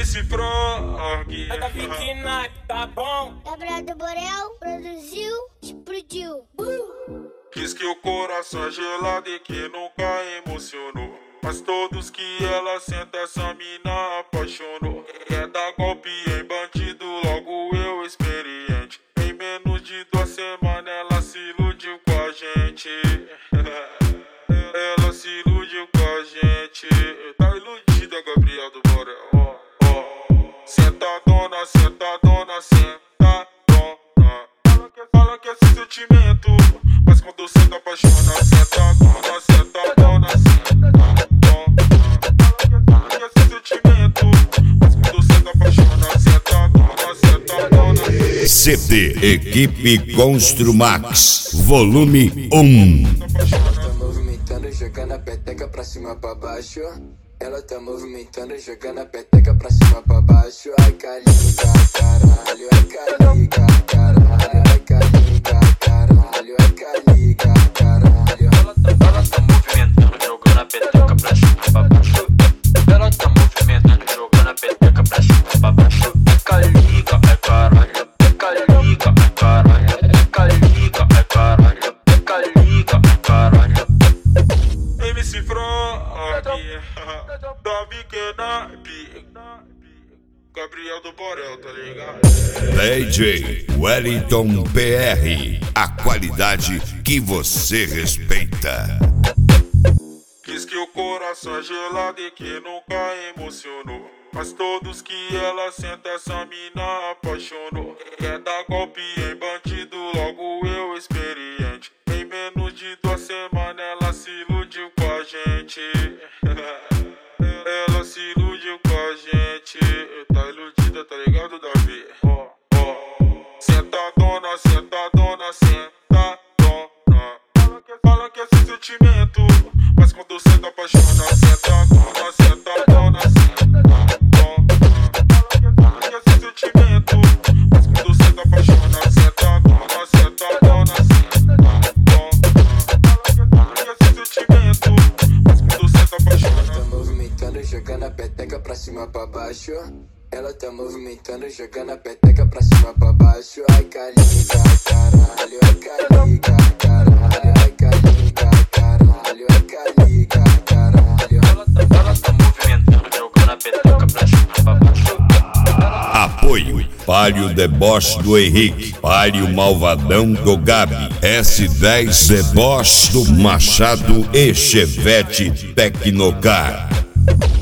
MC Frog. Manda Viquina, tá bom? Gabriel do Borel produziu, explodiu. Diz que o coração é gelado e que nunca emocionou. Mas todos que ela senta, essa mina apaixonou. Quer dar golpe em bandido, logo eu experiente. Em menos de 2 semanas ela se iludiu com a gente. Ela se iludiu com a gente. Tá iludida, Gabriel do Borel. Sentadona, sentadona, sentadona. Fala que é sentimento, mas quando senta apaixona. Sentadona, sentadona, sentadona. Fala que é sentimento, mas quando senta apaixona. Sentadona, sentadona. CD Equipe Construmax, volume 1. Ela tá movimentando, jogando a peteca pra cima pra baixo. Ela tá movimentando, jogando a peteca pra cima pra baixo. Ai, caliga, caralho, ai, caliga, caralho, ai, caliga, caralho, ai, caliga, caralho. Ela tá movimentando, jogando a peteca pra cima pra baixo. Ela tá movimentando, jogando a peteca pra cima pra baixo. É caliga, é caralho, é caliga, é caralho, é caliga, é caralho, é caliga, é caralho. MC Frog, Davi Kenap, Gabriel do Borel, tá ligado? DJ Wellington PR, a qualidade que você respeita. Diz que o coração é gelado e que nunca emocionou. Mas todos que ela senta, essa mina apaixonou. Quer dar golpe em bandido, logo eu experiente. Em menos de 2 semanas ela se iludiu com a gente. Ela se iludiu com a gente. Tá iludida, tá ligado, Davi? Sentadona, sentadona, sentadona. Fala que é sentimento, mas quando senta apaixona. Sentadona, sentadona, sentadona. Fala que é sentimento, mas quando senta apaixona. Sentadona, sentadona, sentadona. Fala que é sentimento, mas quando senta apaixona. Ela tá movimentando, jogando a peteca pra cima pra baixo. Ela tá movimentando, jogando a peteca pra cima pra baixo. Ai, caliga, caralho, ai, caliga, caralho, ai, caliga, caralho, ai, caliga, caralho. Ela tá movimentando, jogando a peteca pra cima pra baixo. Apoio Palio Deboche do Henrique, Palio Malvadão do Gabi, S10 Deboche do Machado e Chevette Tecnocar.